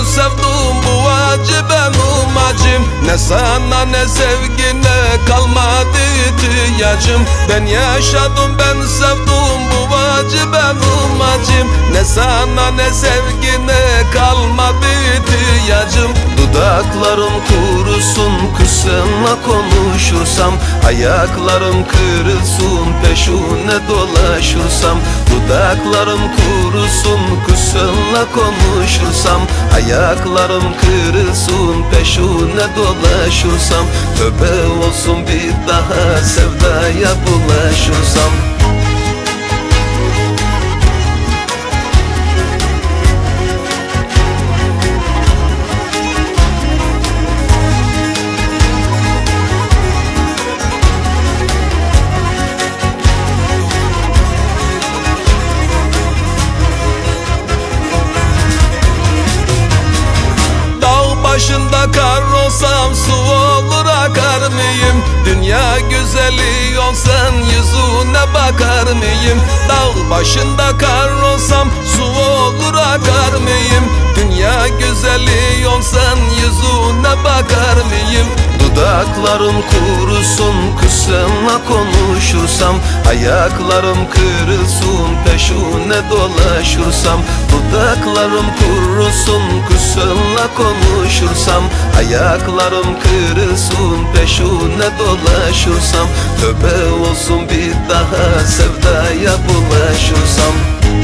sevdim bu acı benim acım. Ne sana ne sevgine kalmadı ihtiyacım. Ben yaşadım ben sevdim bu acı benim acım. Ne sana ne sevgine kalmadı ihtiyacım. Dudaklarım kurusun kız seninle konuşursam. Ayaklarım kırılsın peşine dolaşırsam. Dudaklarım kurusun kız seninle konuşursam. Ayaklarım kırılsın peşine dolaşırsam. Tövbe olsun bir daha sevdaya bulaşırsam. Başında kar olsam su olur akar mıyım? Dünya güzeli olsan yüzüne bakar mıyım? Dağ başında kar olsam su olur akar mıyım? Dünya güzeli olsan yüzüne bakar mıyım? Dudaklarım kurusun kız seninle konuşursam. Ayaklarım kırılsın peşine dolaşırsam. Dudaklarım kurusun kız seninle konuşursam. Ayaklarım kırılsın peşine dolaşırsam. Tövbe olsun bir daha sevdaya bulaşırsam.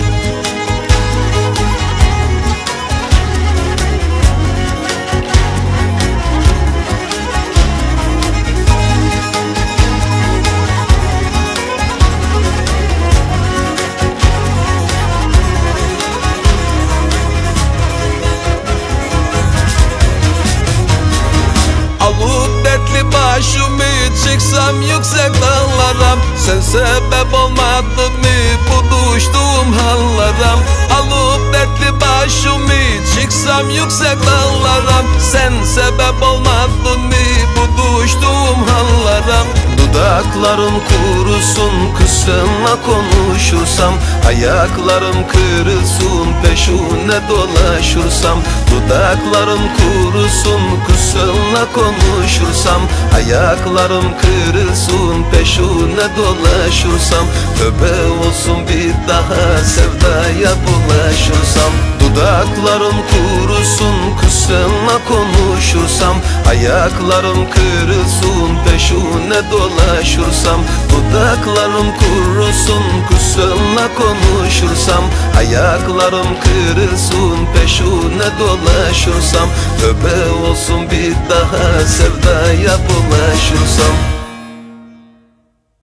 Alıp dertli başımı çıksam yüksek dağlara. Sen sebep olmadın mı bu düştüğüm hallara? Alıp dertli başımı çıksam yüksek dağlara. Sen sebep olmadın mı bu düştüğüm hallara? Dudaklarım kurusun kız seninle konuşursam. Ayaklarım kırılsın peşine dolaşırsam. Dudaklarım kurusun kız seninle konuşursam. Ayaklarım kırılsın peşine dolaşırsam. Tövbe olsun bir daha sevdaya bulaşırsam. Dudaklarım kurusun kız seninle konuşursam. Ayaklarım kırılsın peşine dolaşırsam. Dudaklarım kurusun kız seninle konuşursam. Ayaklarım kırılsın peşine dolaşırsam. Tövbe olsun bir daha sevdaya bulaşırsam.